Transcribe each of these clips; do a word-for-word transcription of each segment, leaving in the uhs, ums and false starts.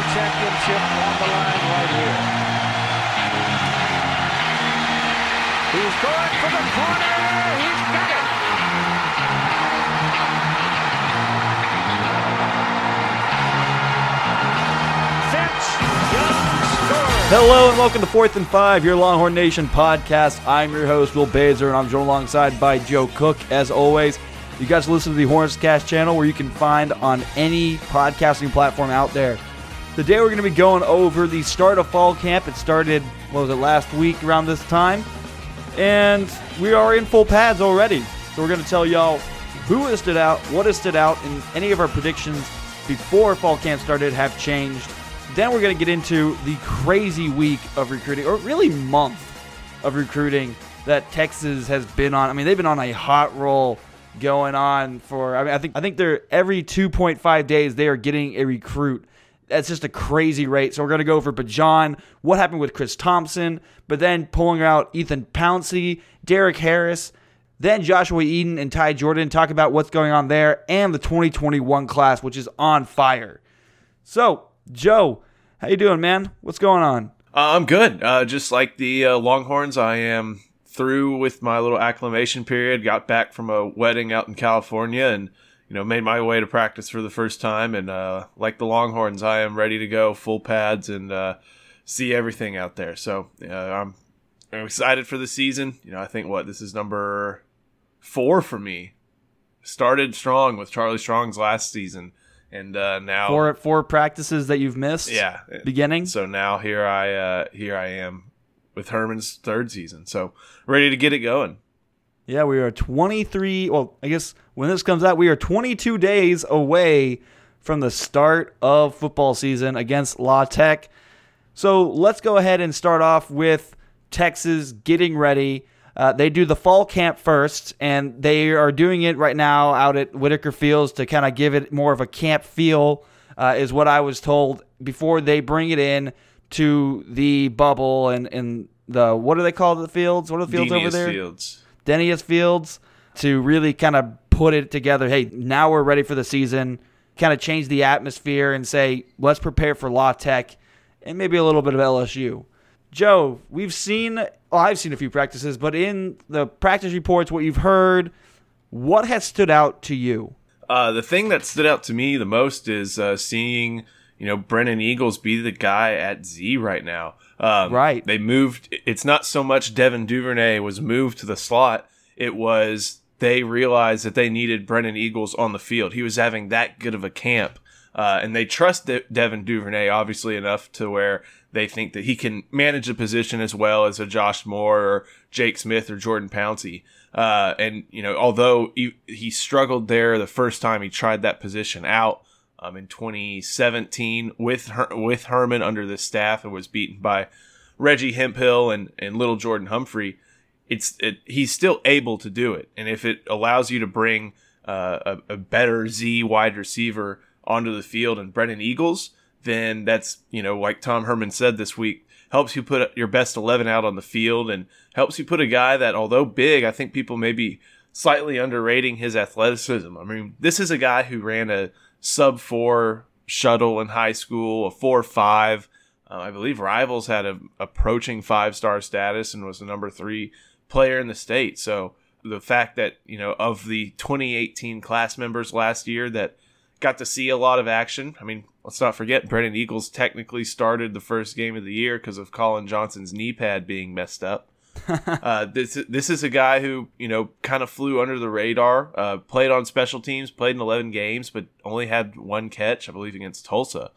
championship on the line right here. He's going for the corner. He's got it. Hello and welcome to Fourth and Five, your Longhorn Nation podcast. I'm your host, Will Bazer, and I'm joined alongside by Joe Cook, as always. You guys listen to the Hornets Cast channel, where you can find on any podcasting platform out there. Today we're going to be going over the start of fall camp. It started, what was it, last week around this time? And we are in full pads already. So we're going to tell y'all who has stood out, what has stood out, and any of our predictions before fall camp started have changed. Then we're going to get into the crazy week of recruiting, or really month of recruiting that Texas has been on. I mean, they've been on a hot roll going on for, I mean, I think I think they're every two point five days they are getting a recruit. That's just a crazy rate. So we're going to go over Bajan, what happened with Chris Thompson, but then pulling out Ethan Pouncey, Derek Harris, then Joshua Eden and Ty Jordan, talk about what's going on there, and the twenty twenty-one class, which is on fire. So, Joe, how you doing, man? What's going on? Uh, I'm good. Uh, just like the uh, Longhorns, I am through with my little acclimation period. Got back from a wedding out in California, and you know, made my way to practice for the first time. And uh, like the Longhorns, I am ready to go, full pads, and uh, see everything out there. So uh, I'm, I'm excited for the season. You know, I think what this is number four for me. Started strong with Charlie Strong's last season. And uh, now four four practices that you've missed. Yeah, beginning. So now here I uh, here I am with Herman's third season. So ready to get it going. Yeah, we are twenty-three. Well, I guess when this comes out, we are twenty-two days away from the start of football season against La Tech. So let's go ahead and start off with Texas getting ready. Uh, they do the fall camp first, and they are doing it right now out at Whitaker Fields to kind of give it more of a camp feel, uh, is what I was told, before they bring it in to the bubble and, and the, what do they call the fields? What are the fields Denius over there? Fields. Denius Fields, to really kind of put it together. Hey, now we're ready for the season, kind of change the atmosphere and say, let's prepare for La Tech and maybe a little bit of L S U. Joe, we've seen, well, I've seen a few practices, but in the practice reports, what you've heard, what has stood out to you? Uh, the thing that stood out to me the most is uh, seeing, you know, Brennan Eagles be the guy at Z right now. Um, right. They moved. It's not so much Devin Duvernay was moved to the slot. It was they realized that they needed Brennan Eagles on the field. He was having that good of a camp. Uh, and they trust De- Devin Duvernay, obviously, enough to where they think that he can manage the position as well as a Josh Moore or Jake Smith or Jordan Pouncey. Uh, and, you know, although he, he struggled there the first time he tried that position out um, in twenty seventeen with Her- with Herman under the staff and was beaten by Reggie Hemphill and, and little Jordan Humphrey, it's it, he's still able to do it. And if it allows you to bring uh, a, a better Z wide receiver onto the field and Brennan Eagles, then that's, you know, like Tom Herman said this week, helps you put your best eleven out on the field and helps you put a guy that, although big, I think people may be slightly underrating his athleticism. I mean, this is a guy who ran a sub four shuttle in high school, a four five. Uh, I believe Rivals had a approaching five-star status and was the number three player in the state. So the fact that, you know, of the twenty eighteen class members last year that got to see a lot of action. I mean, let's not forget, Brennan Eagles technically started the first game of the year because of Colin Johnson's knee pad being messed up. uh, this this is a guy who, you know, kind of flew under the radar, uh, played on special teams, played in eleven games, but only had one catch, I believe, against Tulsa.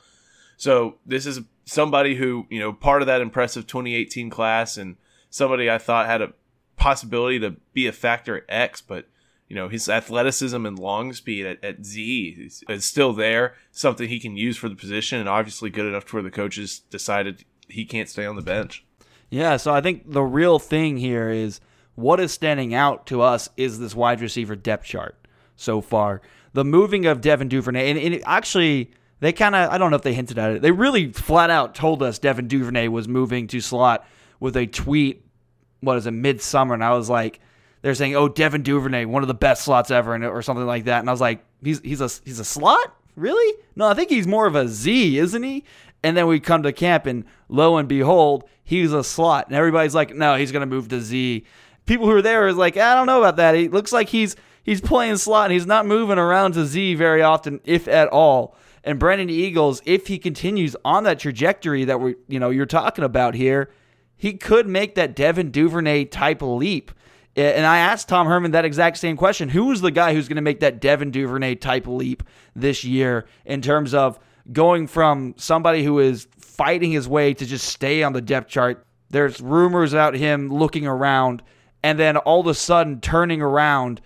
So this is somebody who, you know, part of that impressive twenty eighteen class and somebody I thought had a possibility to be a factor at X, but you know, his athleticism and long speed at, at Z is, is still there, something he can use for the position, and obviously good enough to where the coaches decided he can't stay on the bench. Yeah, so I think the real thing here is what is standing out to us is this wide receiver depth chart so far. The moving of Devin Duvernay, and, and it actually, they kind of, I don't know if they hinted at it, they really flat out told us Devin Duvernay was moving to slot with a tweet, what is it, midsummer, and I was like, they're saying, "Oh, Devin Duvernay, one of the best slots ever," or something like that. And I was like, "He's he's a he's a slot, really? No, I think he's more of a Z, isn't he?" And then we come to camp, and lo and behold, he's a slot. And everybody's like, no, he's going to move to Z. People who are there is like, I don't know about that. He looks like he's he's playing slot, and he's not moving around to Z very often, if at all. And Brennan Eagles, if he continues on that trajectory that we, you know, you're talking about here, he could make that Devin Duvernay type leap. And I asked Tom Herman that exact same question. Who is the guy who's going to make that Devin Duvernay type leap this year in terms of going from somebody who is fighting his way to just stay on the depth chart? There's rumors about him looking around and then all of a sudden turning around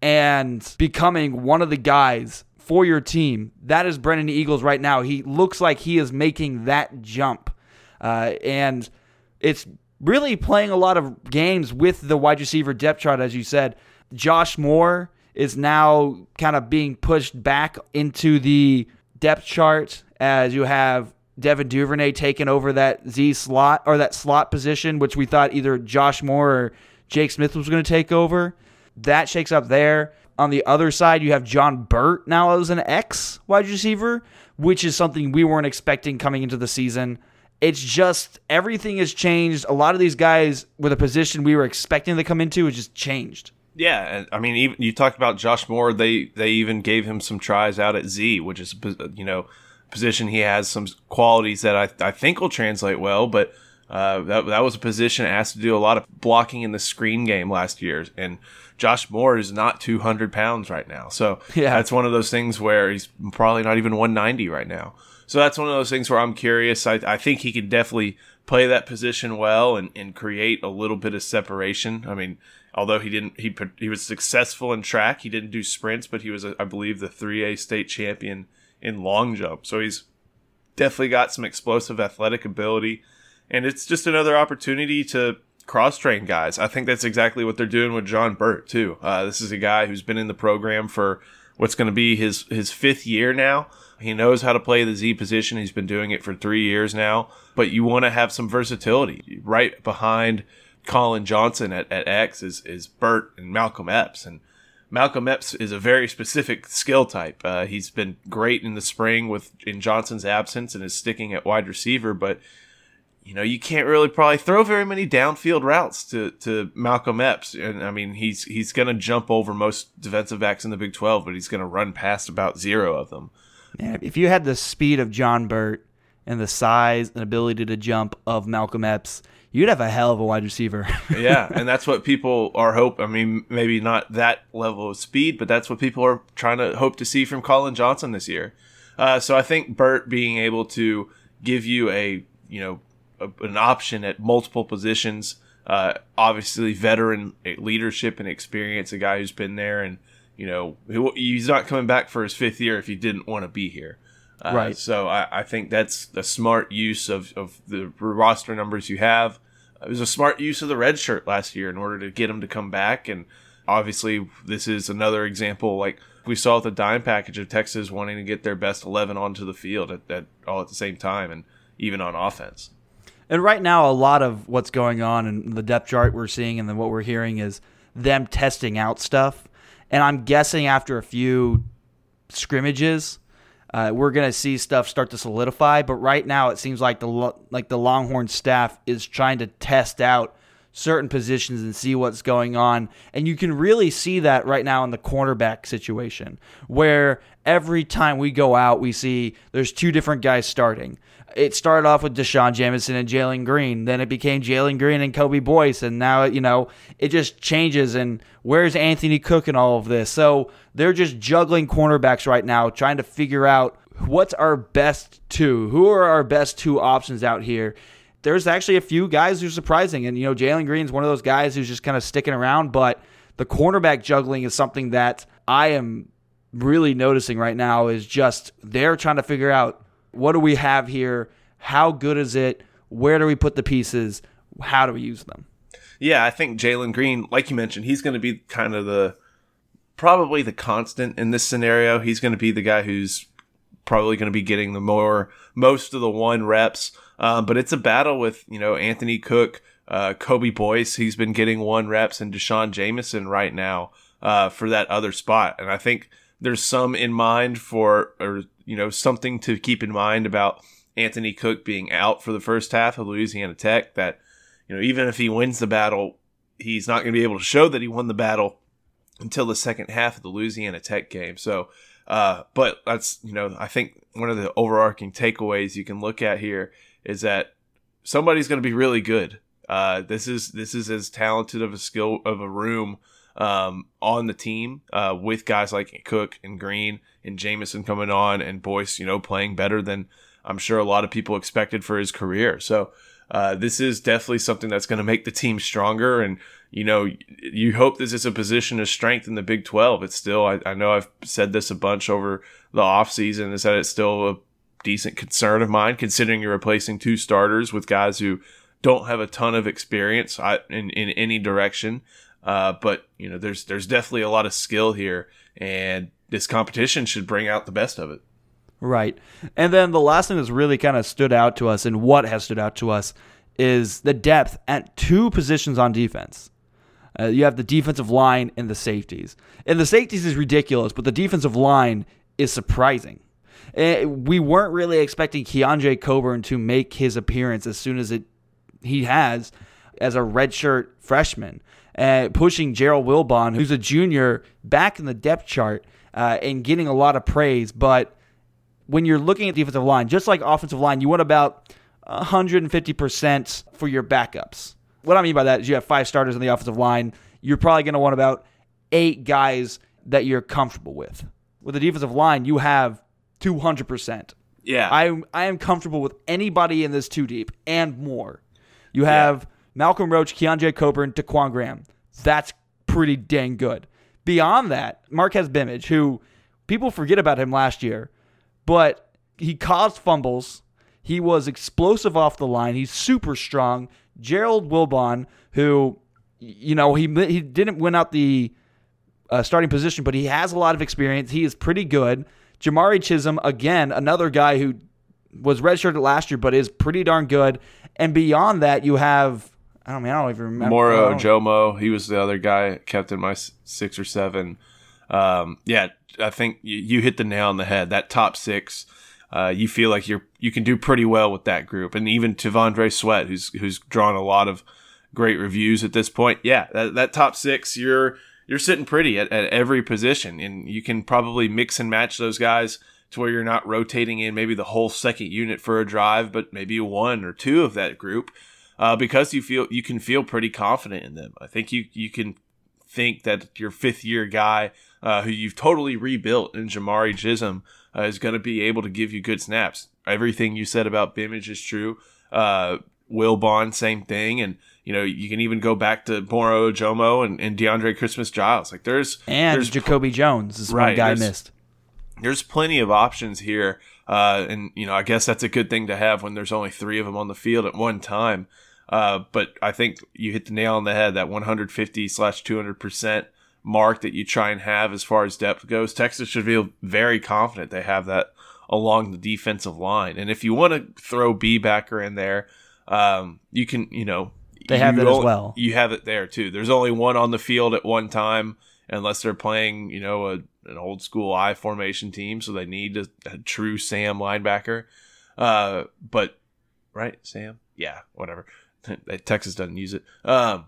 and becoming one of the guys for your team. That is Brennan Eagles right now. He looks like he is making that jump. Uh, and it's really playing a lot of games with the wide receiver depth chart, as you said. Josh Moore is now kind of being pushed back into the depth chart as you have Devin Duvernay taking over that Z slot or that slot position, which we thought either Josh Moore or Jake Smith was going to take over. That shakes up there. On the other side, you have John Burt now as an X wide receiver, which is something we weren't expecting coming into the season. It's just everything has changed. A lot of these guys with a position we were expecting to come into has just changed. Yeah, and I mean, even you talked about Josh Moore. They they even gave him some tries out at Z, which is, you know, position he has some qualities that I I think will translate well. But uh, that that was a position asked to do a lot of blocking in the screen game last year, and Josh Moore is not two hundred pounds right now. So yeah, that's one of those things where he's probably not even one ninety right now. So that's one of those things where I'm curious. I, I think he could definitely play that position well and, and create a little bit of separation. I mean, although he didn't, he he was successful in track. He didn't do sprints, but he was, I believe, the three A state champion in long jump. So he's definitely got some explosive athletic ability. And it's just another opportunity to cross-train guys. I think that's exactly what they're doing with John Burt, too. Uh, this is a guy who's been in the program for what's going to be his, his fifth year now. He knows how to play the Z position. He's been doing it for three years now. But you want to have some versatility. Right behind Colin Johnson at, at X is, is Burt and Malcolm Epps. And Malcolm Epps is a very specific skill type. Uh, he's been great in the spring with in Johnson's absence and is sticking at wide receiver. But, you know, you can't really probably throw very many downfield routes to, to Malcolm Epps. And, I mean, he's he's going to jump over most defensive backs in the Big twelve, but he's going to run past about zero of them. Man, if you had the speed of John Burt and the size and ability to jump of Malcolm Epps, you'd have a hell of a wide receiver. Yeah, and that's what people are hope. I mean, maybe not that level of speed, but that's what people are trying to hope to see from Colin Johnson this year. Uh, so I think Burt being able to give you a, you know, a, an option at multiple positions, uh, obviously veteran leadership and experience, a guy who's been there and, you know, he's not coming back for his fifth year if he didn't want to be here. Uh, right. So I, I think that's a smart use of, of the roster numbers you have. It was a smart use of the red shirt last year in order to get him to come back. And obviously this is another example like we saw with the dime package of Texas wanting to get their best eleven onto the field at, at all at the same time and even on offense. And right now, a lot of what's going on in the depth chart we're seeing and then what we're hearing is them testing out stuff. And I'm guessing after a few scrimmages, uh, we're going to see stuff start to solidify. But right now, it seems like the like the Longhorn staff is trying to test out certain positions and see what's going on. And you can really see that right now in the cornerback situation, where every time we go out, we see there's two different guys starting. It started off with Deshaun Jamison and Jalen Green. Then it became Jalen Green and Kobe Boyce. And now, you know, it just changes. And where's Anthony Cook in all of this? So they're just juggling cornerbacks right now, trying to figure out what's our best two. Who are our best two options out here? There's actually a few guys who are surprising. And, you know, Jalen Green's one of those guys who's just kind of sticking around. But the cornerback juggling is something that I am really noticing right now is just they're trying to figure out, what do we have here? How good is it? Where do we put the pieces? How do we use them? Yeah, I think Jalen Green, like you mentioned, he's going to be kind of the probably the constant in this scenario. He's going to be the guy who's probably going to be getting the more most of the one reps. Um, but it's a battle with, you know, Anthony Cook, uh, Kobe Boyce. He's been getting one reps, and Deshaun Jamison right now uh, for that other spot. And I think there's some in mind for, or you know, something to keep in mind about Anthony Cook being out for the first half of Louisiana Tech, that, you know, even if he wins the battle, he's not going to be able to show that he won the battle until the second half of the Louisiana Tech game. So, uh, but that's, you know, I think one of the overarching takeaways you can look at here is that somebody's going to be really good. Uh, this is this is as talented of a skill of a room um, on the team uh, with guys like Cook and Green and Jamison coming on, and Boyce, you know, playing better than I'm sure a lot of people expected for his career. So uh, this is definitely something that's going to make the team stronger. And, you know, you hope this is a position of strength in the Big twelve. It's still, I, I know I've said this a bunch over the offseason, is that it's still a decent concern of mine, considering you're replacing two starters with guys who don't have a ton of experience in, in any direction. Uh, but, you know, there's there's definitely a lot of skill here, and this competition should bring out the best of it. Right. And then the last thing that's really kind of stood out to us, and what has stood out to us, is the depth at two positions on defense. Uh, you have the defensive line and the safeties. And the safeties is ridiculous, but the defensive line is surprising. Uh, we weren't really expecting Keandre Coburn to make his appearance as soon as it he has as a redshirt freshman, uh, pushing Gerald Wilbon, who's a junior, back in the depth chart uh, and getting a lot of praise. But when you're looking at the defensive line, just like offensive line, you want about one hundred fifty percent for your backups. What I mean by that is you have five starters on the offensive line. You're probably going to want about eight guys that you're comfortable with. With the defensive line, you have two hundred percent. Yeah. I I am comfortable with anybody in this two deep and more. You have yeah. Malcolm Roach, Keandre Coburn, Daquan Graham. That's pretty dang good. Beyond that, Marquez Bimage, who people forget about him last year, but he caused fumbles. He was explosive off the line. He's super strong. Gerald Wilbon, who, you know, he he didn't win out the uh, starting position, but he has a lot of experience. He is pretty good. Jamari Chisholm, again, another guy who was redshirted last year, but is pretty darn good. And beyond that, you have, I don't mean, I don't even remember. Moro Jomo, he was the other guy kept in my six or seven. Um, yeah, I think you, you hit the nail on the head. That top six, uh, you feel like you're you can do pretty well with that group. And even T'Vondre Sweat, who's who's drawn a lot of great reviews at this point. Yeah, that, that top six, you're you're sitting pretty at, at every position, and you can probably mix and match those guys to where you're not rotating in maybe the whole second unit for a drive, but maybe one or two of that group, uh, because you feel you can feel pretty confident in them. I think you you can think that your fifth year guy, uh, who you've totally rebuilt in Jamari Chisholm, uh, is going to be able to give you good snaps. Everything you said about Bimage is true. Uh, Wilbon, same thing, and you know you can even go back to Moro Jomo and, and DeAndre Christmas Giles. Like there's and there's Jacoby pl- Jones is right, one guy missed. There's plenty of options here, uh, and you know I guess that's a good thing to have when there's only three of them on the field at one time. Uh, but I think you hit the nail on the head, that one hundred fifty slash two hundred percent mark that you try and have as far as depth goes. Texas should feel very confident they have that along the defensive line. And if you want to throw B-backer in there, um, you can, you know. They have that only, as well. You have it there too. There's only one on the field at one time, unless they're playing, you know, a an old school I formation team, so they need a, a true Sam linebacker. Uh, but right, Sam, yeah, whatever. Texas doesn't use it. Um,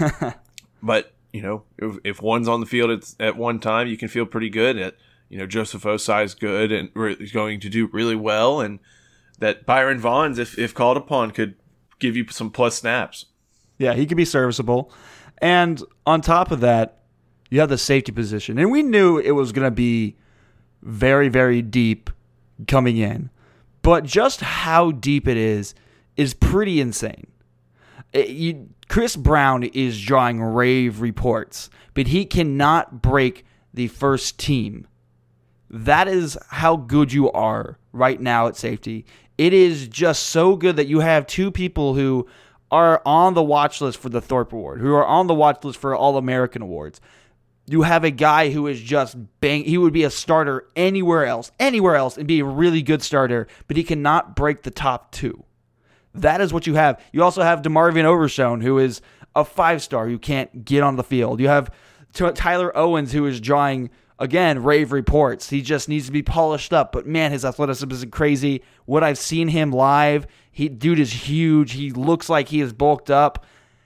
but you know, if, if one's on the field at, at one time, you can feel pretty good. At you know, Joseph Osai is good and is going to do really well, and that Byron Vaughns, if if called upon, could give you some plus snaps. Yeah, he could be serviceable, and on top of that, you have the safety position. And we knew it was going to be very, very deep coming in. But just how deep it is is pretty insane. It, you, Chris Brown is drawing rave reports, but he cannot break the first team. That is how good you are right now at safety. It is just so good that you have two people who are on the watch list for the Thorpe Award, who are on the watch list for All-American Awards. You have a guy who is just bang. He would be a starter anywhere else, anywhere else, and be a really good starter, but he cannot break the top two. That is what you have. You also have DeMarvion Overshown, who is a five-star who can't get on the field. You have Tyler Owens, who is drawing again, rave reports. He just needs to be polished up. But, man, his athleticism is crazy. What I've seen him live, he dude is huge. He looks like he is bulked up.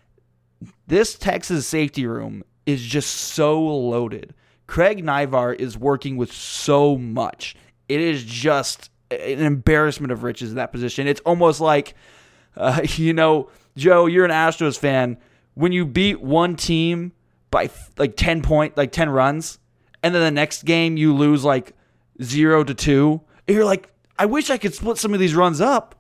This Texas safety room is just so loaded. Craig Naivar is working with so much. It is just an embarrassment of riches in that position. It's almost like, uh, you know, Joe, you're an Astros fan. When you beat one team by like ten point, like ten runs, and then the next game you lose like zero to two, and you're like, I wish I could split some of these runs up,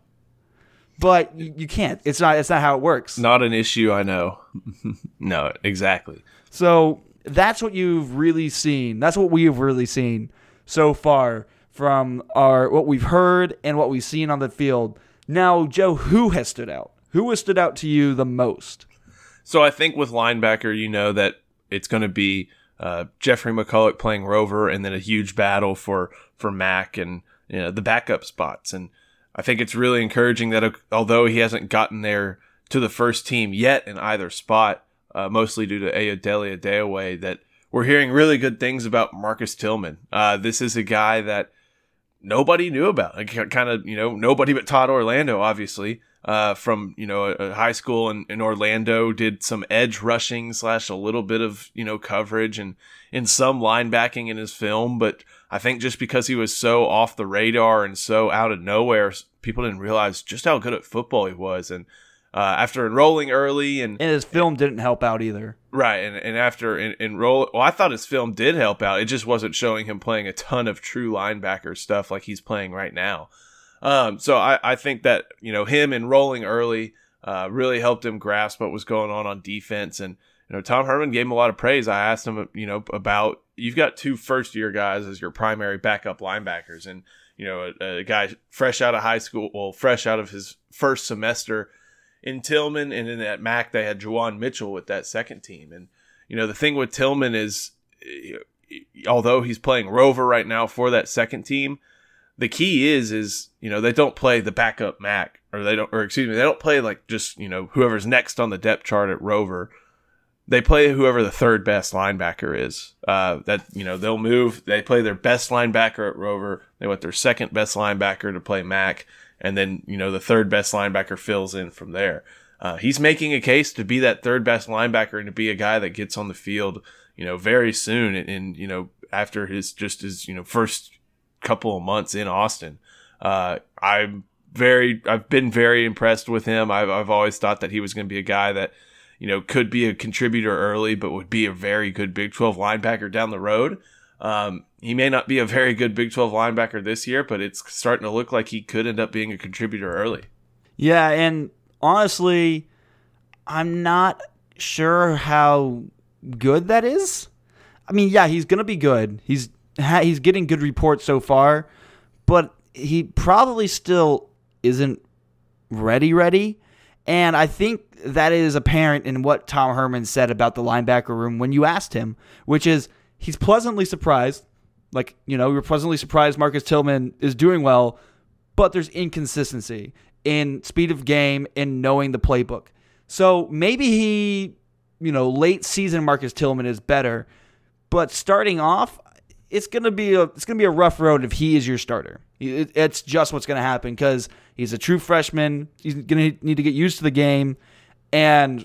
but you can't. It's not. It's not how it works. Not an issue, I know. No, exactly. So that's what you've really seen. That's what we have really seen so far from our what we've heard and what we've seen on the field. Now, Joe, who has stood out? Who has stood out to you the most? So I think with linebacker, you know that it's going to be uh, Jeffrey McCulloch playing Rover, and then a huge battle for for Mack and you know the backup spots. And I think it's really encouraging that uh, although he hasn't gotten there to the first team yet in either spot, uh, mostly due to Ayodele Adeoye, that we're hearing really good things about Marcus Tillman. Uh, this is a guy that nobody knew about. Like, kind of, you know, nobody but Todd Orlando, obviously, uh, from, you know, a, a high school in, in Orlando, did some edge rushing slash a little bit of, you know, coverage and in some linebacking in his film. But I think just because he was so off the radar and so out of nowhere, people didn't realize just how good at football he was. And uh, after enrolling early and, and his film didn't help out either. Right. And, and after en- enroll, well, I thought his film did help out. It just wasn't showing him playing a ton of true linebacker stuff like he's playing right now. Um, so I, I think that, you know, him enrolling early uh, really helped him grasp what was going on on defense. And, you know, Tom Herman gave him a lot of praise. I asked him, you know, about, you've got two first year guys as your primary backup linebackers. And, you know, a, a guy fresh out of high school, well, fresh out of his first semester in Tillman, and then at Mac they had Juwan Mitchell with that second team. And, you know, the thing with Tillman is, although he's playing Rover right now for that second team, the key is, is, you know, they don't play the backup Mac, or they don't, or excuse me, they don't play like just, you know, whoever's next on the depth chart at Rover. They play whoever the third best linebacker is. Uh, that, you know, they'll move, they play their best linebacker at Rover. They want their second best linebacker to play Mac. And then, you know, the third best linebacker fills in from there. Uh, he's making a case to be that third best linebacker and to be a guy that gets on the field, you know, very soon. And, and you know, after his, just his, you know, first couple of months in Austin, uh, I'm very, I've been very impressed with him. I've, I've always thought that he was going to be a guy that, you know, could be a contributor early, but would be a very good Big twelve linebacker down the road. Um, he may not be a very good Big twelve linebacker this year, but it's starting to look like he could end up being a contributor early. Yeah, and honestly, I'm not sure how good that is. I mean, yeah, he's going to be good. He's he's getting good reports so far, but he probably still isn't ready ready. And I think that is apparent in what Tom Herman said about the linebacker room when you asked him, which is, he's pleasantly surprised. Like, you know, you're pleasantly surprised Marcus Tillman is doing well, but there's inconsistency in speed of game and knowing the playbook. So maybe he, you know, late season Marcus Tillman is better, but starting off, it's gonna be a it's gonna be a rough road if he is your starter. It, it's just what's gonna happen because he's a true freshman. He's gonna need to get used to the game, and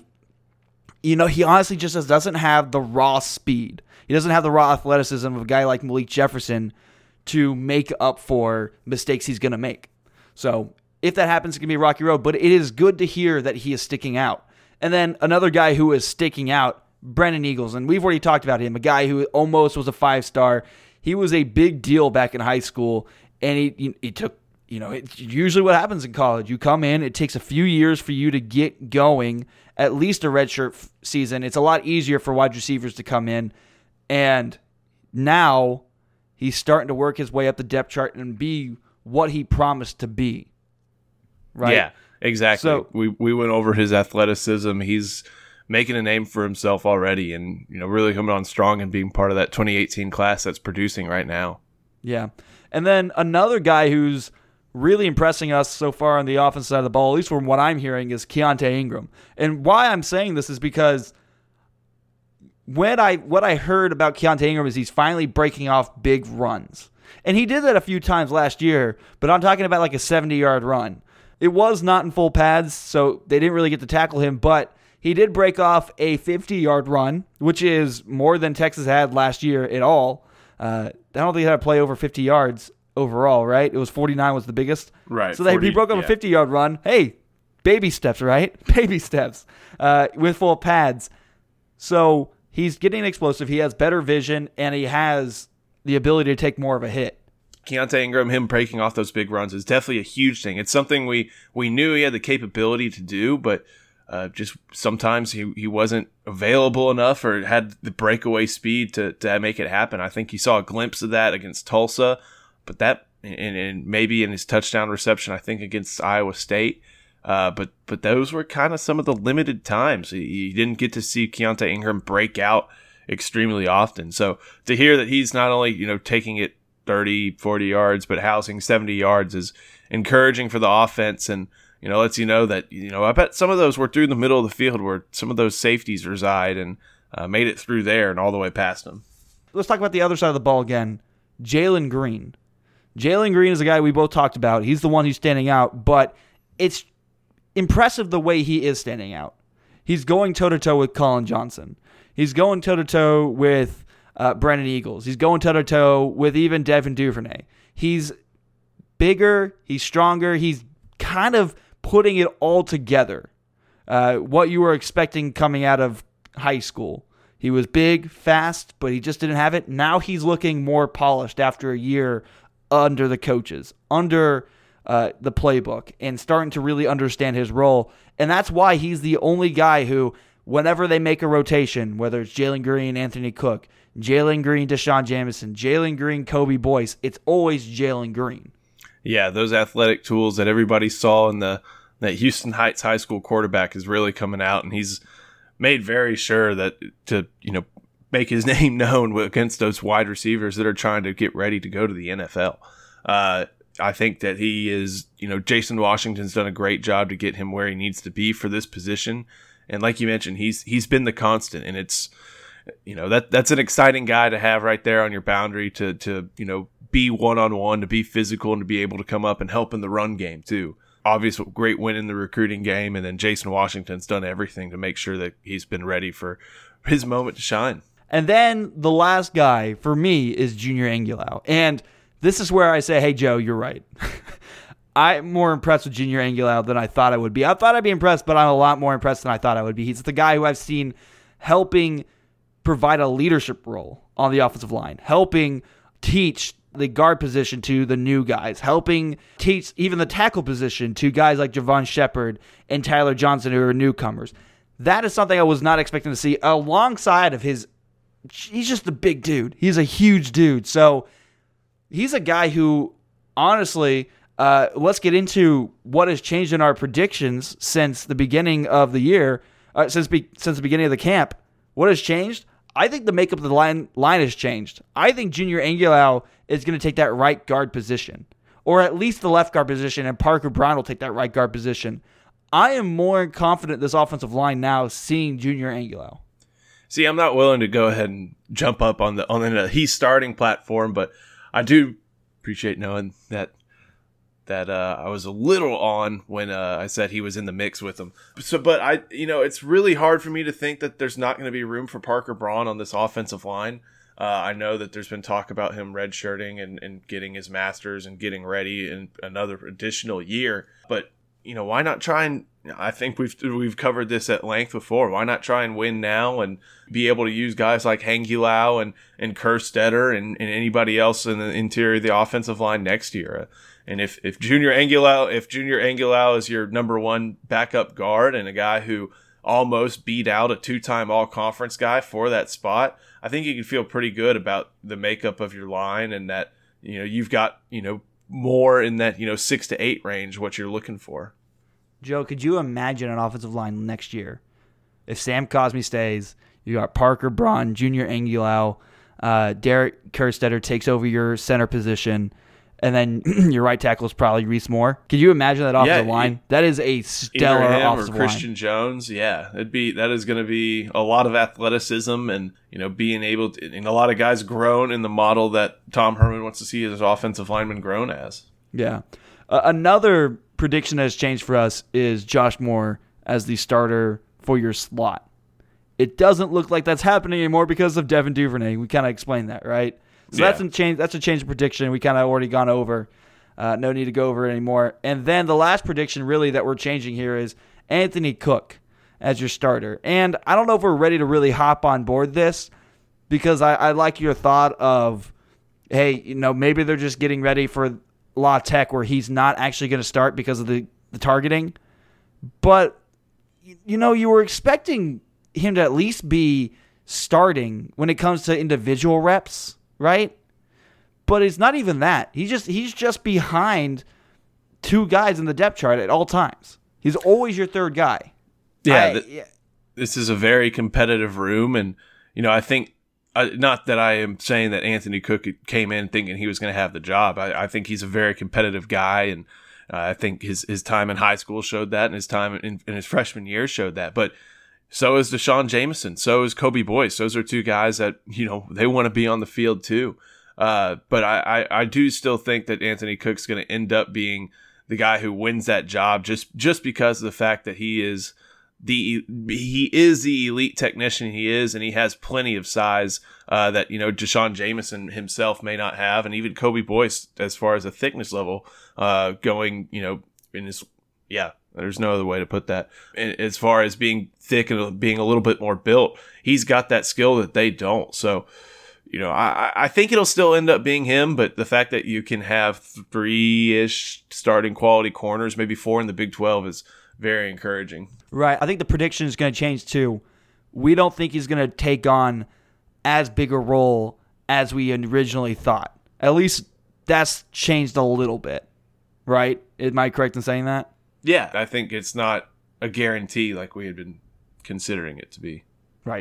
you know, he honestly just doesn't have the raw speed. He doesn't have the raw athleticism of a guy like Malik Jefferson to make up for mistakes he's going to make. So if that happens, it's going to be a rocky road. But it is good to hear that he is sticking out. And then another guy who is sticking out, Brennan Eagles. And we've already talked about him, a guy who almost was a five-star. He was a big deal back in high school. And he, he, he took, you know, it's usually what happens in college. You come in, it takes a few years for you to get going, at least a redshirt season. It's a lot easier for wide receivers to come in. And now he's starting to work his way up the depth chart and be what he promised to be. Right? Yeah, exactly. So, we we went over his athleticism. He's making a name for himself already, and you know, really coming on strong and being part of that twenty eighteen class that's producing right now. Yeah. And then another guy who's really impressing us so far on the offensive side of the ball, at least from what I'm hearing, is Keontae Ingram. And why I'm saying this is because when I what I heard about Keontae Ingram is he's finally breaking off big runs. And he did that a few times last year, but I'm talking about like a seventy-yard run. It was not in full pads, so they didn't really get to tackle him, but he did break off a fifty-yard run, which is more than Texas had last year at all. Uh, I don't think they had a play over fifty yards overall, right? It was forty-nine was the biggest. Right. So they, forty, he broke up yeah. a fifty-yard run. Hey, baby steps, right? Baby steps uh, with full pads. So he's getting explosive. He has better vision, and he has the ability to take more of a hit. Keontae Ingram, him breaking off those big runs is definitely a huge thing. It's something we, we knew he had the capability to do, but uh, just sometimes he, he wasn't available enough or had the breakaway speed to, to make it happen. I think you saw a glimpse of that against Tulsa, but that and, and maybe in his touchdown reception, I think against Iowa State. Uh, but but those were kind of some of the limited times. You didn't get to see Keontae Ingram break out extremely often. So to hear that he's not only, you know, taking it thirty, forty yards, but housing seventy yards is encouraging for the offense, and you know lets you know that you know I bet some of those were through the middle of the field where some of those safeties reside, and uh, made it through there and all the way past them. Let's talk about the other side of the ball again. Jalen Green. Jalen Green is a guy we both talked about. He's the one who's standing out, but it's impressive the way he is standing out. He's going toe-to-toe with Colin Johnson. He's going toe-to-toe with uh, Brennan Eagles. He's going toe-to-toe with even Devin Duvernay. He's bigger. He's stronger. He's kind of putting it all together. Uh, what you were expecting coming out of high school. He was big, fast, but he just didn't have it. Now he's looking more polished after a year under the coaches, under Uh, the playbook, and starting to really understand his role. And that's why he's the only guy who, whenever they make a rotation, whether it's Jalen Green, Anthony Cook, Jalen Green, Deshaun Jamison, Jalen Green, Kobe Boyce, it's always Jalen Green. Yeah, those athletic tools that everybody saw in the that Houston Heights High School quarterback is really coming out, and he's made very sure that to you know make his name known against those wide receivers that are trying to get ready to go to the N F L. Uh, I think that he is, you know, Jason Washington's done a great job to get him where he needs to be for this position. And like you mentioned, he's he's been the constant, and it's, you know, that that's an exciting guy to have right there on your boundary to to, you know, be one-on-one, to be physical, and to be able to come up and help in the run game too. Obviously, great win in the recruiting game, and then Jason Washington's done everything to make sure that he's been ready for his moment to shine. And then the last guy for me is Junior Angulau. And this is where I say, hey, Joe, you're right. I'm more impressed with Junior Angulau than I thought I would be. I thought I'd be impressed, but I'm a lot more impressed than I thought I would be. He's the guy who I've seen helping provide a leadership role on the offensive line, helping teach the guard position to the new guys, helping teach even the tackle position to guys like Javon Shepard and Tyler Johnson, who are newcomers. That is something I was not expecting to see alongside of his. He's just a big dude. He's a huge dude. So he's a guy who, honestly, uh, let's get into what has changed in our predictions since the beginning of the year, uh, since be, since the beginning of the camp. What has changed? I think the makeup of the line line has changed. I think Junior Angulau is going to take that right guard position, or at least the left guard position, and Parker Brown will take that right guard position. I am more confident in this offensive line now seeing Junior Angulau. See, I'm not willing to go ahead and jump up on the on the he's starting platform, but I do appreciate knowing that that uh, I was a little on when uh, I said he was in the mix with him. So, but I, you know, it's really hard for me to think that there's not going to be room for Parker Braun on this offensive line. Uh, I know that there's been talk about him redshirting and, and getting his master's and getting ready in another additional year. But you know, why not try and? I think we've we've covered this at length before. Why not try and win now and be able to use guys like Angulau and and Kerstetter and, and anybody else in the interior of the offensive line next year? And if if Junior Angulau if Junior Angulau is your number one backup guard and a guy who almost beat out a two-time all-conference guy for that spot, I think you can feel pretty good about the makeup of your line, and that you know you've got you know more in that you know six to eight range what you're looking for. Joe, could you imagine an offensive line next year if Sam Cosmi stays? You got Parker Braun, Junior Angulau, uh, Derek Kerstetter takes over your center position. And then your right tackle is probably Reese Moore. Can you imagine that offensive Yeah, line? it, that is a stellar either him offensive or Christian line. Jones. Yeah, it'd be that is going to be a lot of athleticism and you know being able to, and a lot of guys grown in the model that Tom Herman wants to see his offensive lineman grown as. Yeah. Uh, another prediction that has changed for us is Josh Moore as the starter for your slot. It doesn't look like that's happening anymore because of Devin Duvernay. We kind of explained that, right? So Yeah. that's a change. That's a change of prediction. We kind of already gone over. Uh, no need to go over it anymore. And then the last prediction, really, that we're changing here is Anthony Cook as your starter. And I don't know if we're ready to really hop on board this because I, I like your thought of, hey, you know, maybe they're just getting ready for La Tech where he's not actually going to start because of the, the targeting. But, you know, you were expecting him to at least be starting when it comes to individual reps. Right? But it's not even that. He's just he's just behind two guys in the depth chart at all times. He's always your third guy. Yeah, I, th- yeah. This is a very competitive room, and you know I think uh, not that I am saying that Anthony Cook came in thinking he was going to have the job. I, I think he's a very competitive guy, and uh, I think his his time in high school showed that, and his time in, in his freshman year showed that. But so is Deshaun Jameson. So is Kobe Boyce. Those are two guys that, you know, they want to be on the field too. Uh, but I, I, I do still think that Anthony Cook's going to end up being the guy who wins that job just, just because of the fact that he is the he is the elite technician he is, and he has plenty of size uh, that, you know, Deshaun Jameson himself may not have, and even Kobe Boyce as far as a thickness level uh, going, you know, in his, yeah. There's no other way to put that. And as far as being thick and being a little bit more built, he's got that skill that they don't. So, you know, I, I think it'll still end up being him, but the fact that you can have three-ish starting quality corners, maybe four in the Big twelve, is very encouraging. Right. I think the prediction is going to change too. We don't think he's going to take on as big a role as we originally thought. At least that's changed a little bit, right? Am I correct in saying that? Yeah, I think it's not a guarantee like we had been considering it to be. Right.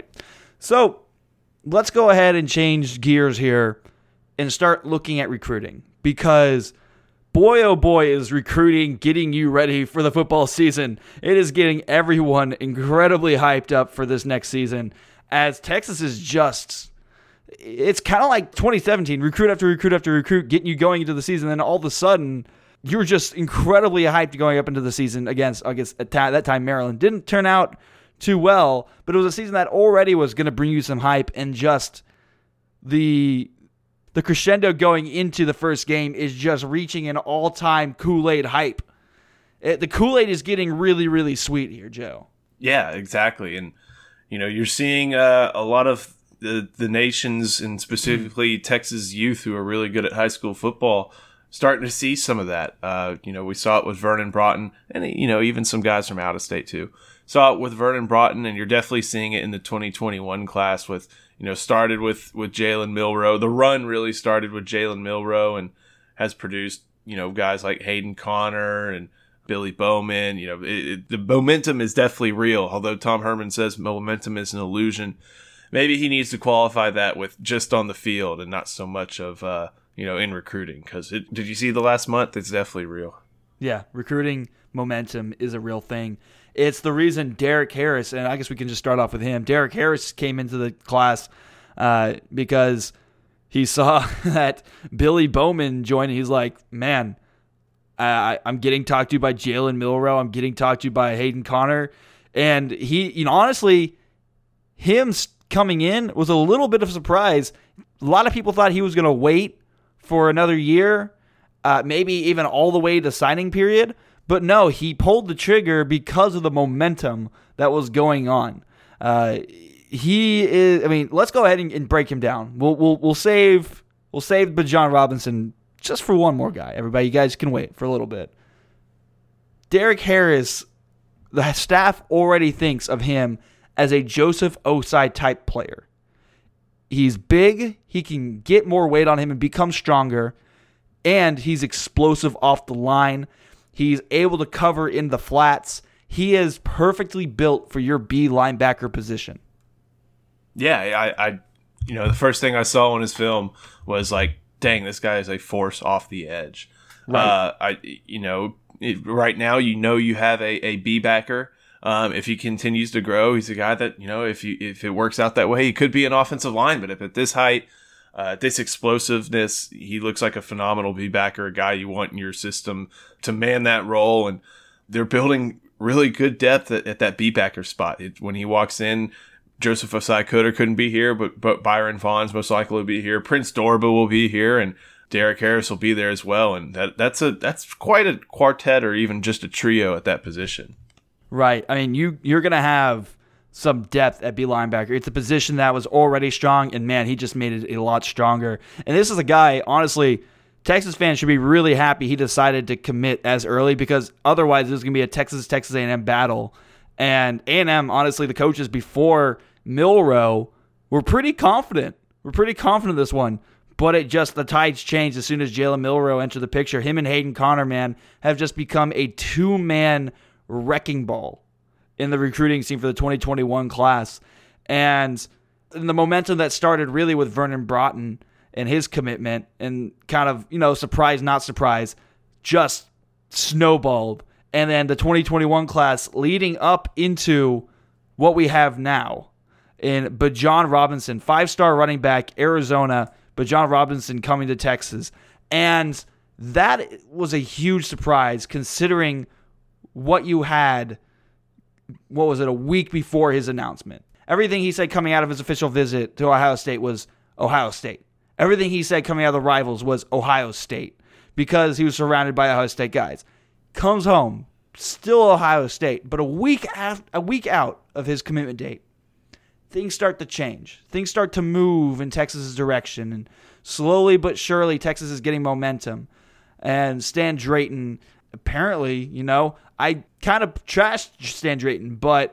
So let's go ahead and change gears here and start looking at recruiting because boy, oh boy, is recruiting getting you ready for the football season. It is getting everyone incredibly hyped up for this next season as Texas is just, it's kind of like twenty seventeen, recruit after recruit after recruit, getting you going into the season. Then all of a sudden, you're just incredibly hyped going up into the season against, against at that time Maryland. Didn't turn out too well, but it was a season that already was going to bring you some hype, and just the the crescendo going into the first game is just reaching an all-time Kool-Aid hype. It, the Kool-Aid is getting really, really sweet here, Joe. Yeah, exactly. And, you know, you're seeing uh, a lot of the, the nations, and specifically Texas youth who are really good at high school football, starting to see some of that. Uh, you know, we saw it with Vernon Broughton, and, you know, even some guys from out of state too. Saw it with Vernon Broughton, and you're definitely seeing it in the twenty twenty-one class with, you know, started with, with Jalen Milroe. The run really started with Jalen Milroe and has produced, you know, guys like Hayden Connor and Billy Bowman. You know, it, it, the momentum is definitely real, although Tom Herman says momentum is an illusion. Maybe he needs to qualify that with just on the field and not so much of, uh, you know, in recruiting. Because did you see the last month? It's definitely real. Yeah, recruiting momentum is a real thing. It's the reason Derek Harris, and I guess we can just start off with him. Derek Harris came into the class uh, because he saw that Billy Bowman joined. He's like, man, I, I'm getting talked to by Jalen Milroe. I'm getting talked to by Hayden Connor. And he, you know, honestly, him coming in was a little bit of a surprise. A lot of people thought he was going to wait for another year, uh, maybe even all the way to signing period. But no, he pulled the trigger because of the momentum that was going on. Uh, he is. I mean, let's go ahead and, and break him down. We'll we'll we'll save we'll save Bijan Robinson just for one more guy. Everybody, you guys can wait for a little bit. Derek Harris, the staff already thinks of him as a Joseph Osai type player. He's big. He can get more weight on him and become stronger, and he's explosive off the line. He's able to cover in the flats. He is perfectly built for your B linebacker position. Yeah, I, I, you know, the first thing I saw on his film was like dang, this guy is a force off the edge. Right. Uh, I, you know, it, right now, you know, you have a, a B backer. Um, if he continues to grow, he's a guy that, you know, if you, if it works out that way, he could be an offensive line. But if at this height, uh, this explosiveness, he looks like a phenomenal B backer, a guy you want in your system to man that role. And they're building really good depth at, at that B backer spot. It, when he walks in, Joseph Osai-Coder couldn't be here, but but Byron Vaughn's most likely will be here. Prince Dorba will be here, and Derek Harris will be there as well. And that that's a that's quite a quartet, or even just a trio at that position. Right. I mean, you you're gonna have some depth at B linebacker. It's a position that was already strong, and man, he just made it a lot stronger. And this is a guy, honestly, Texas fans should be really happy he decided to commit as early, because otherwise there's gonna be a Texas Texas A and M battle. And A and M, honestly, the coaches before Milroe were pretty confident. We're pretty confident this one. But it just, the tides changed as soon as Jalen Milroe entered the picture. Him and Hayden Conner, man, have just become a two-man wrecking ball in the recruiting scene for the twenty twenty-one class. And the momentum that started really with Vernon Broughton and his commitment, and kind of, you know, surprise, not surprise, just snowballed. And then the twenty twenty-one class leading up into what we have now in Bijan Robinson, five-star running back, Arizona, Bijan Robinson coming to Texas. And that was a huge surprise considering what you had, what was it, a week before his announcement. Everything he said coming out of his official visit to Ohio State was Ohio State. Everything he said coming out of the rivals was Ohio State, because he was surrounded by Ohio State guys. Comes home, still Ohio State, but a week after, a week out of his commitment date, things start to change. Things start to move in Texas's direction, and slowly but surely, Texas is getting momentum. And Stan Drayton, apparently, you know, I kind of trashed Stan Drayton, but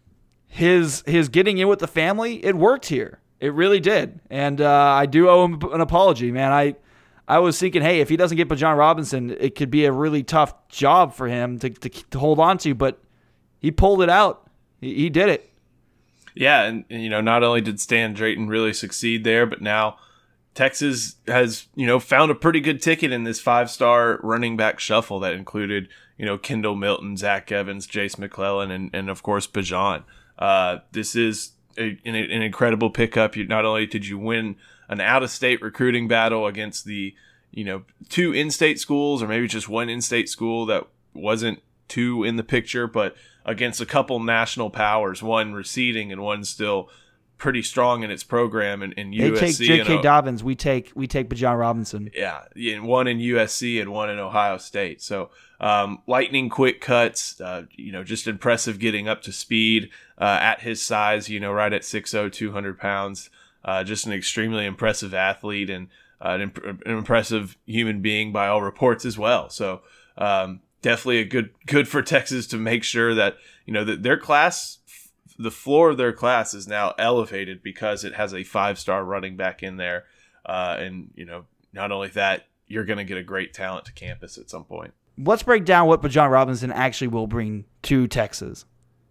his his getting in with the family, it worked here. It really did, and uh, I do owe him an apology, man. I. I was thinking, hey, if he doesn't get Bijan Robinson, it could be a really tough job for him to, to, to hold on to, but he pulled it out. He, he did it. Yeah, and, and, you know, not only did Stan Drayton really succeed there, but now Texas has, you know, found a pretty good ticket in this five-star running back shuffle that included, you know, Kendall Milton, Zach Evans, Jace McClellan, and, and of course, Bijan. Uh, this is a, an, an incredible pickup. You, not only did you win an out-of-state recruiting battle against the, you know, two in-state schools, or maybe just one in-state school that wasn't two in the picture, but against a couple national powers, one receding and one still pretty strong in its program, and, and they U S C. They take J K and, Dobbins. We take we take Bijan Robinson. Yeah, and one in U S C and one in Ohio State. So um, lightning quick cuts. Uh, you know, just impressive getting up to speed uh, at his size. You know, right at six foot oh, two hundred pounds. Uh, just an extremely impressive athlete, and uh, an, imp- an impressive human being by all reports as well. So um, definitely a good good for Texas to make sure that, you know, that their class, the floor of their class is now elevated because it has a five-star running back in there. Uh, and, you know, not only that, you're going to get a great talent to campus at some point. Let's break down what Bijan Robinson actually will bring to Texas,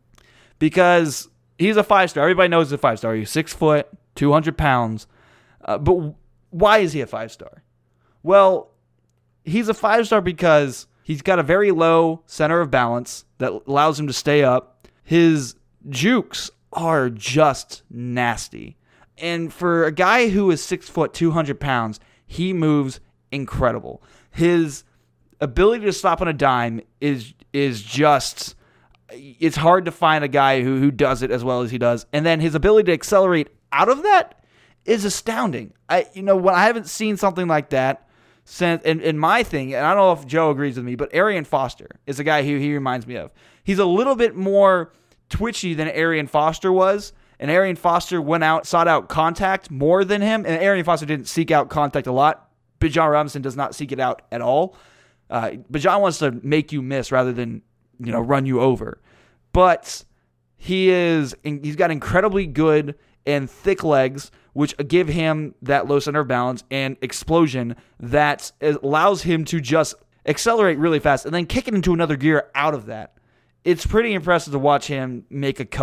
because he's a five-star. Everybody knows he's a five-star. He's six foot, two hundred pounds. Uh, but why is he a five-star? Well, he's a five-star because he's got a very low center of balance that allows him to stay up. His jukes are just nasty. And for a guy who is six foot, two hundred pounds, he moves incredible. His ability to stop on a dime is is just, it's hard to find a guy who, who does it as well as he does. And then his ability to accelerate out of that is astounding. I, you know, when I haven't seen something like that since, and, and my thing, and I don't know if Joe agrees with me, but Arian Foster is a guy who he reminds me of. He's a little bit more twitchy than Arian Foster was, and Arian Foster went out, sought out contact more than him, and Arian Foster didn't seek out contact a lot. Bijan Robinson does not seek it out at all. Uh, Bijan wants to make you miss rather than, you know, run you over. But he is, he's got incredibly good and thick legs, which give him that low center of balance and explosion that allows him to just accelerate really fast and then kick it into another gear out of that. It's pretty impressive to watch him make a cut.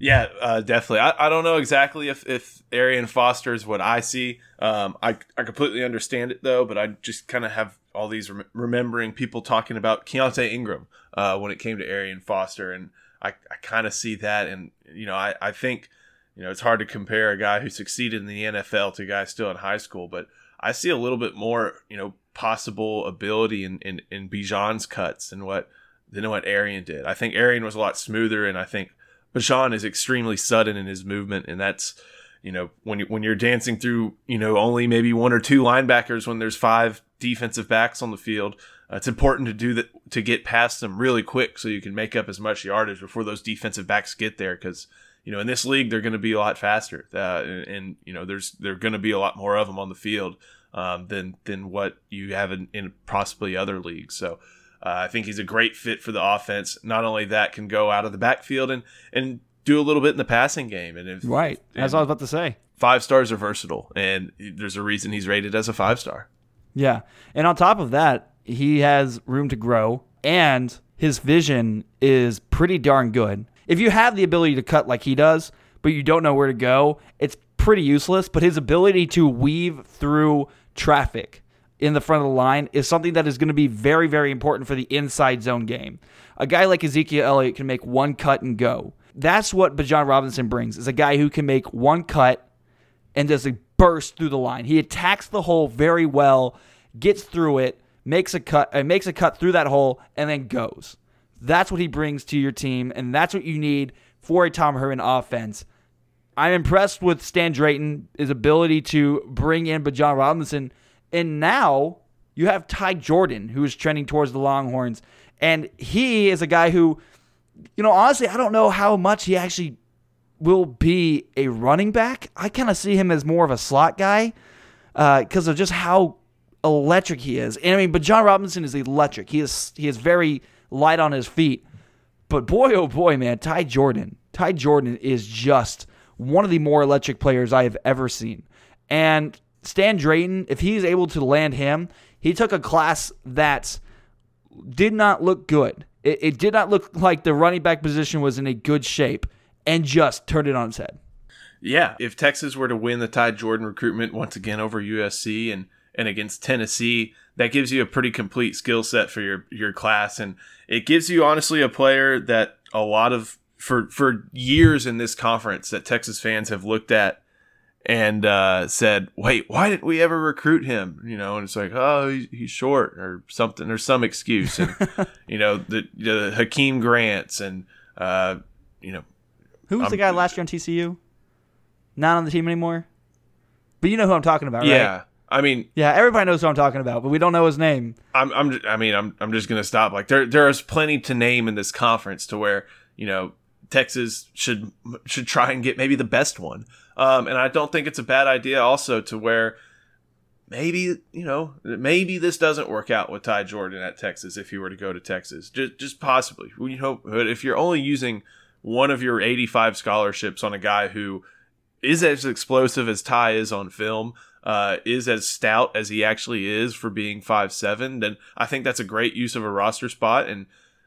Yeah, uh, definitely. I, I don't know exactly if, if Arian Foster is what I see. Um, I, I completely understand it, though, but I just kind of have all these rem- remembering people talking about Keontae Ingram uh, when it came to Arian Foster, and I, I kind of see that. And, you know, I, I think, you know, it's hard to compare a guy who succeeded in the N F L to a guy still in high school, but I see a little bit more, you know, possible ability in, in, in Bijan's cuts than what, than what Arian did. I think Arian was a lot smoother, and I think Bijan is extremely sudden in his movement, and that's, you know, when you when you're dancing through, you know, only maybe one or two linebackers when there's five defensive backs on the field, uh, it's important to do that, to get past them really quick so you can make up as much yardage before those defensive backs get there, because, you know, in this league they're going to be a lot faster, uh, and, and you know there's there're going to be a lot more of them on the field um, than than what you have in, in possibly other leagues. So. Uh, I think he's a great fit for the offense. Not only that, can go out of the backfield and, and do a little bit in the passing game. And if, right, as I was about to say, five stars are versatile, and there's a reason he's rated as a five star. Yeah, and on top of that, he has room to grow, and his vision is pretty darn good. If you have the ability to cut like he does, but you don't know where to go, it's pretty useless. But his ability to weave through traffic in the front of the line is something that is going to be very, very important for the inside zone game. A guy like Ezekiel Elliott can make one cut and go. That's what Bijan Robinson brings, is a guy who can make one cut and does a burst through the line. He attacks the hole very well, gets through it, makes a cut, uh, makes a cut through that hole, and then goes. That's what he brings to your team, and that's what you need for a Tom Herman offense. I'm impressed with Stan Drayton, his ability to bring in Bijan Robinson. And now you have Ty Jordan, who is trending towards the Longhorns. And he is a guy who, you know, honestly, I don't know how much he actually will be a running back. I kind of see him as more of a slot guy because uh, of just how electric he is. And I mean, but Bijan Robinson is electric. He is he is very light on his feet. But boy, oh boy, man, Ty Jordan. Ty Jordan is just one of the more electric players I have ever seen. And Stan Drayton, if he's able to land him, he took a class that did not look good. It, it did not look like the running back position was in a good shape, and just turned it on its head. Yeah, if Texas were to win the Ty Jordan recruitment once again over U S C and, and against Tennessee, that gives you a pretty complete skill set for your, your class. And it gives you, honestly, a player that a lot of, for, for years in this conference, that Texas fans have looked at and uh, said, wait, why didn't we ever recruit him? You know, and it's like, oh, he's, he's short or something, or some excuse. And, you know, the, the Hakeem Grants and, uh, you know. Who was um, the guy last year on T C U? Not on the team anymore? But you know who I'm talking about, right? Yeah. I mean, yeah, everybody knows who I'm talking about, but we don't know his name. I'm, I'm, I mean, I'm, I'm just gonna stop. Like, there, there is plenty to name in this conference to where, you know, Texas should should try and get maybe the best one. Um, and I don't think it's a bad idea also to where maybe, you know, maybe this doesn't work out with Ty Jordan at Texas if he were to go to Texas. Just, just possibly. You know, but if you're only using one of your eighty-five scholarships on a guy who is as explosive as Ty is on film, uh, is as stout as he actually is for being five seven, then I think that's a great use of a roster spot. And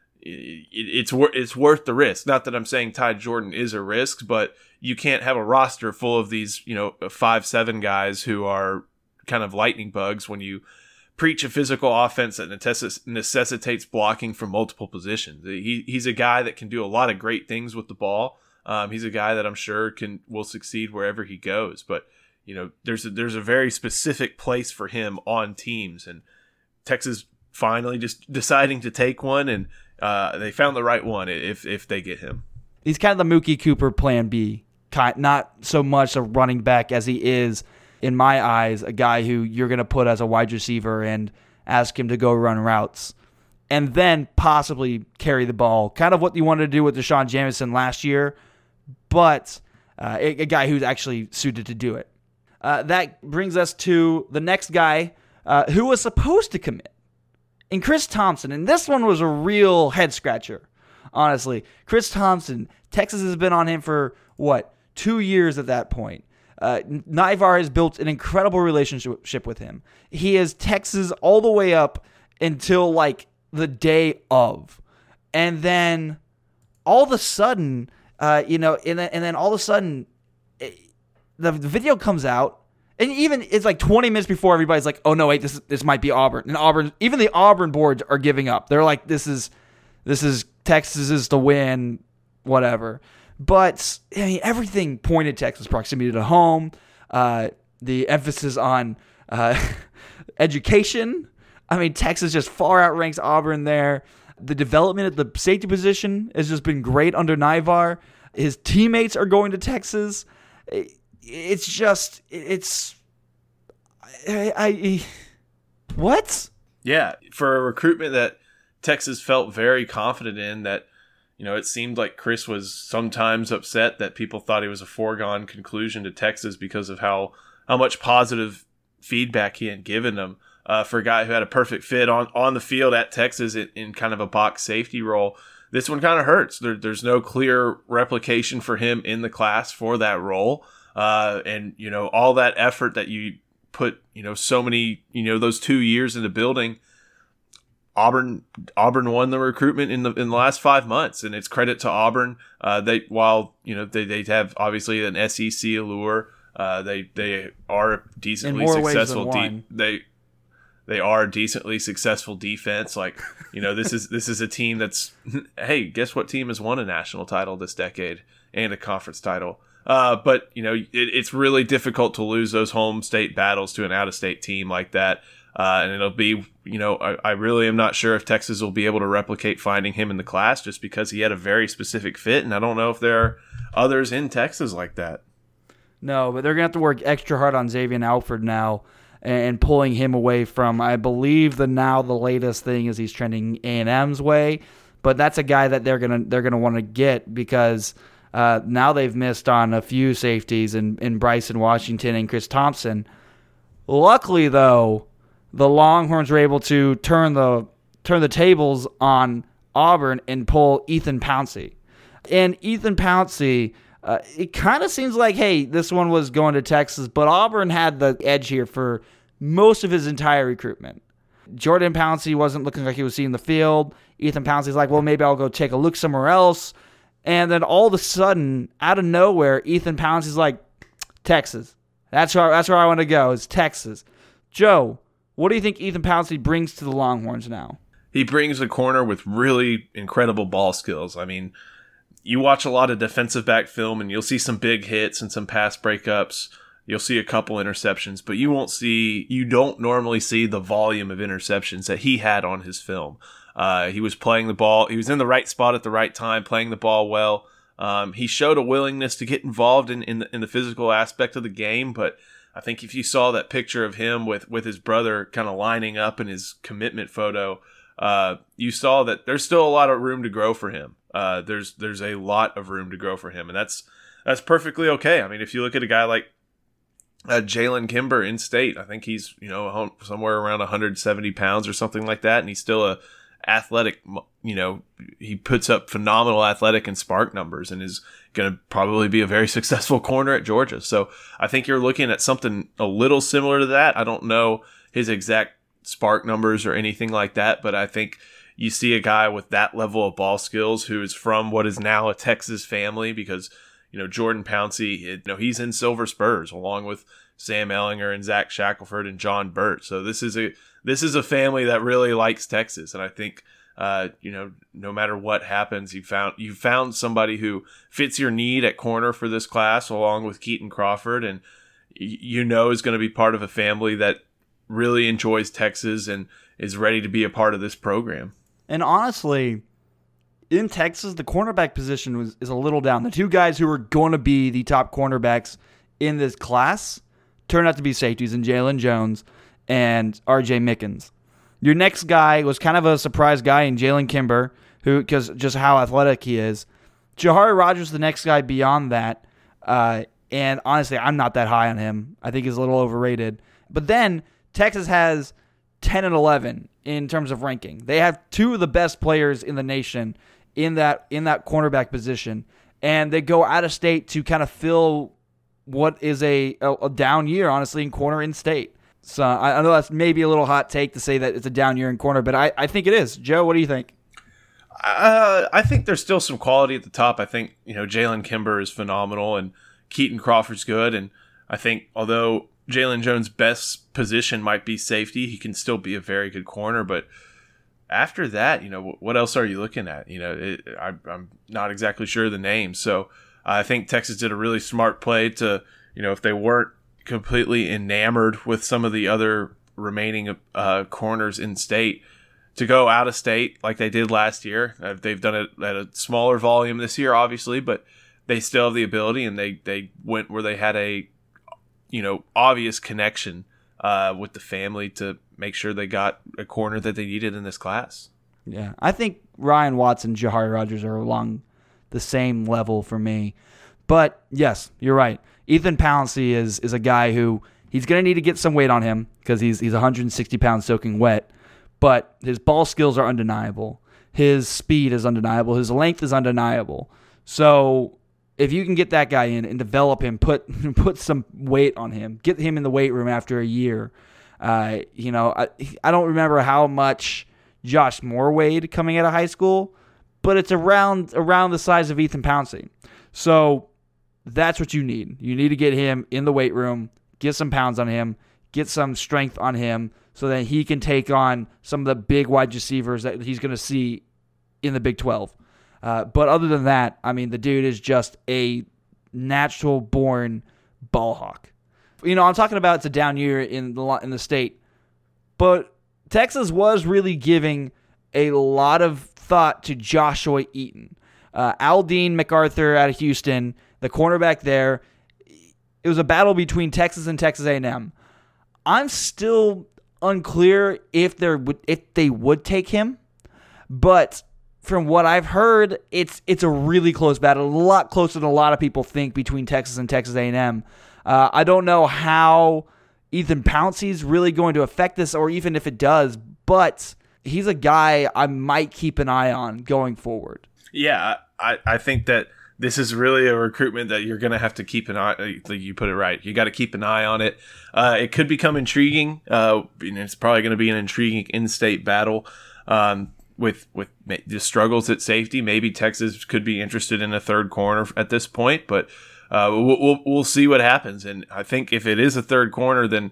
it's it's worth the risk. Not that I'm saying Ty Jordan is a risk, but you can't have a roster full of these, you know, five seven guys who are kind of lightning bugs when you preach a physical offense that necess- necessitates blocking from multiple positions. He he's a guy that can do a lot of great things with the ball. Um, he's a guy that I'm sure can will succeed wherever he goes. But you know, there's a, there's a very specific place for him on teams, and Texas finally just deciding to take one, and uh, they found the right one if if they get him. He's kind of the Mookie Cooper plan B, kind not so much a running back as he is, in my eyes, a guy who you're going to put as a wide receiver and ask him to go run routes and then possibly carry the ball. Kind of what you wanted to do with Deshaun Jamison last year, but uh, a, a guy who's actually suited to do it. Uh, that brings us to the next guy uh, who was supposed to commit, and Chris Thompson. And this one was a real head-scratcher, honestly. Chris Thompson, Texas has been on him for, what, two years at that point. Uh, Naivar has built an incredible relationship with him. He is Texas all the way up until, like, the day of. And then all of a sudden, Uh, you know, and then and then all of a sudden, it, the, the video comes out, and even it's like twenty minutes before everybody's like, "Oh no, wait, this this might be Auburn." And Auburn, even the Auburn boards are giving up. They're like, "This is this is Texas is the win, whatever." But I mean, everything pointed Texas: proximity to home, uh, the emphasis on uh, education. I mean, Texas just far outranks Auburn there. The development at the safety position has just been great under Naivar. His teammates are going to Texas. It's just, it's, I, I what? Yeah, for a recruitment that Texas felt very confident in, that, you know, it seemed like Chris was sometimes upset that people thought he was a foregone conclusion to Texas because of how, how much positive feedback he had given them. Uh, for a guy who had a perfect fit on, on the field at Texas in, in kind of a box safety role, this one kind of hurts. There, there's no clear replication for him in the class for that role. Uh, and, you know, all that effort that you put, you know, so many, you know, those two years into building, Auburn Auburn won the recruitment in the in the last five months, and it's credit to Auburn. Uh, they while, you know, they, they have obviously an S E C allure. Uh, they, they are decently in more successful. Ways than one. De- they, They are a decently successful defense. Like, you know, this is this is a team that's, hey, guess what team has won a national title this decade and a conference title? Uh, but, you know, it, it's really difficult to lose those home state battles to an out-of-state team like that. Uh, and it'll be, you know, I, I really am not sure if Texas will be able to replicate finding him in the class just because he had a very specific fit. And I don't know if there are others in Texas like that. No, but they're going to have to work extra hard on Xavier Alford now, and pulling him away from, I believe the now the latest thing is he's trending A and M's way, but that's a guy that they're gonna they're gonna want to get because uh, now they've missed on a few safeties in, in Bryson Washington and Chris Thompson. Luckily, though, the Longhorns were able to turn the turn the tables on Auburn and pull Ethan Pouncey, and Ethan Pouncey. Uh, it kind of seems like, hey, this one was going to Texas, but Auburn had the edge here for most of his entire recruitment. Jordan Pouncey wasn't looking like he was seeing the field. Ethan Pouncey's like, well, maybe I'll go take a look somewhere else. And then all of a sudden, out of nowhere, Ethan Pouncey's like, Texas. That's where, that's where I want to go, is Texas. Joe, what do you think Ethan Pouncey brings to the Longhorns now? He brings a corner with really incredible ball skills. I mean, you watch a lot of defensive back film and you'll see some big hits and some pass breakups. You'll see a couple interceptions, but you won't see, you don't normally see the volume of interceptions that he had on his film. Uh, he was playing the ball. He was in the right spot at the right time, playing the ball well. Um, he showed a willingness to get involved in, in, the, in the physical aspect of the game, but I think if you saw that picture of him with, with his brother kind of lining up in his commitment photo, uh, you saw that there's still a lot of room to grow for him. Uh, there's there's a lot of room to grow for him, and that's that's perfectly okay. I mean, if you look at a guy like uh, Jalen Kimber in state, I think he's, you know, somewhere around one hundred seventy pounds or something like that, and he's still a athletic. You know, he puts up phenomenal athletic and spark numbers, and is going to probably be a very successful corner at Georgia. So I think you're looking at something a little similar to that. I don't know his exact spark numbers or anything like that, but I think you see a guy with that level of ball skills who is from what is now a Texas family, because, you know, Jordan Pouncey, you know, he's in Silver Spurs along with Sam Ellinger and Zach Shackelford and John Burt. So this is a this is a family that really likes Texas, and I think uh, you know, no matter what happens, you found you found somebody who fits your need at corner for this class, along with Keaton Crawford, and you know is going to be part of a family that really enjoys Texas and is ready to be a part of this program. And honestly, in Texas, the cornerback position was, is a little down. The two guys who were going to be the top cornerbacks in this class turned out to be safeties in Jalen Jones and R J Mickens. Your next guy was kind of a surprise guy in Jalen Kimber, who, because just how athletic he is. Jahari Rogers, the next guy beyond that. Uh, and honestly, I'm not that high on him. I think he's a little overrated. But then Texas has ten and eleven in terms of ranking. They have two of the best players in the nation in that in that cornerback position, and they go out of state to kind of fill what is a, a, a down year, honestly, in corner in state. So I, I know that's maybe a little hot take to say that it's a down year in corner, but I, I think it is. Joe, what do you think? Uh, I think there's still some quality at the top. I think, you know, Jalen Kimber is phenomenal and Keaton Crawford's good. And I think although Jalen Jones' best position might be safety, he can still be a very good corner. But after that, you know, what else are you looking at? You know, it, I, I'm not exactly sure of the names. So I think Texas did a really smart play to, you know, if they weren't completely enamored with some of the other remaining uh, corners in state, to go out of state like they did last year. Uh, they've done it at a smaller volume this year, obviously, but they still have the ability, and they, they went where they had a, you know, obvious connection uh, with the family to make sure they got a corner that they needed in this class. Yeah, I think Ryan Watts and Jahari Rogers are along the same level for me. But yes, you're right. Ethan Pouncey is is a guy who he's going to need to get some weight on him because he's he's one hundred sixty pounds soaking wet. But his ball skills are undeniable. His speed is undeniable. His length is undeniable. So if you can get that guy in and develop him, put put some weight on him, get him in the weight room after a year. Uh, you know, I, I don't remember how much Josh Moore weighed coming out of high school, but it's around around the size of Ethan Pouncey. So that's what you need. You need to get him in the weight room, get some pounds on him, get some strength on him, so that he can take on some of the big wide receivers that he's going to see in the Big twelve. Uh, but other than that, I mean, the dude is just a natural-born ball hawk. You know, I'm talking about it's a down year in the in the state, but Texas was really giving a lot of thought to Joshua Eaton. Uh, Aldine MacArthur out of Houston, the cornerback there, it was a battle between Texas and Texas A and M. I'm still unclear if they would if they would take him, but from what I've heard, it's it's a really close battle, a lot closer than a lot of people think between Texas and Texas A and M. Uh, I don't know how Ethan Pouncey is really going to affect this, or even if it does, but he's a guy I might keep an eye on going forward. Yeah, I, I think that this is really a recruitment that you're going to have to keep an eye. You put it right. You got to keep an eye on it. Uh, it could become intriguing. Uh, and it's probably going to be an intriguing in-state battle um, with with the struggles at safety. Maybe Texas could be interested in a third corner at this point, but uh, we'll, we'll we'll see what happens. And I think if it is a third corner, then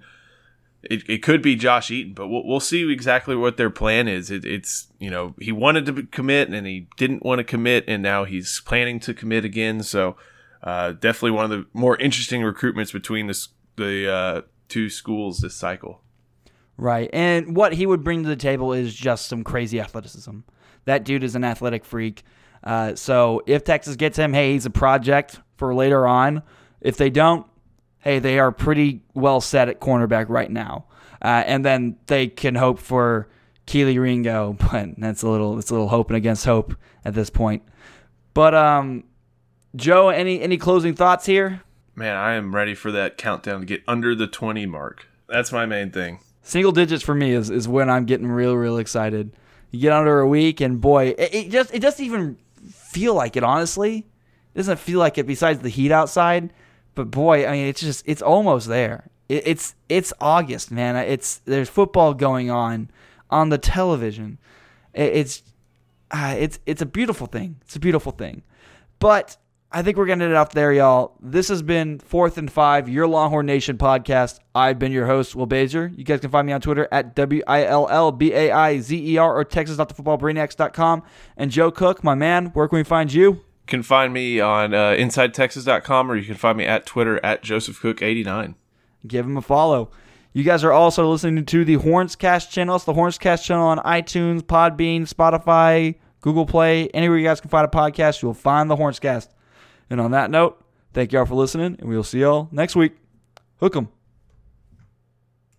it, it could be Josh Eaton. But we'll we'll see exactly what their plan is. It, it's you know he wanted to commit and he didn't want to commit, and now he's planning to commit again. So uh, definitely one of the more interesting recruitments between this, the uh, two schools this cycle. Right, and what he would bring to the table is just some crazy athleticism. That dude is an athletic freak. Uh, so if Texas gets him, hey, he's a project for later on. If they don't, hey, they are pretty well set at cornerback right now. Uh, and then they can hope for Keely Ringo, but that's a little it's a little hoping against hope at this point. But um, Joe, any any closing thoughts here? Man, I am ready for that countdown to get under the twenty mark. That's my main thing. Single digits for me is, is when I'm getting real, real excited. You get under a week, and boy, it, it just it doesn't even feel like it, honestly. It doesn't feel like it besides the heat outside. But boy, I mean, it's just it's almost there. It, it's it's August, man. It's there's football going on on the television. It, it's uh, it's it's a beautiful thing. It's a beautiful thing. But I think we're going to end it off there, y'all. This has been Fourth and Five, your Longhorn Nation podcast. I've been your host, Will Baizer. You guys can find me on Twitter at W I L L B A I Z E R or Texas dot the football brainiacs dot com. And Joe Cook, my man, where can we find you? You can find me on uh, inside texas dot com, or you can find me at Twitter at Joseph Cook eighty-nine. Give him a follow. You guys are also listening to the Hornscast channel. It's the Hornscast channel on iTunes, Podbean, Spotify, Google Play. Anywhere you guys can find a podcast, you'll find the Hornscast. And on that note, thank y'all for listening, and we'll see y'all next week. Hook 'em.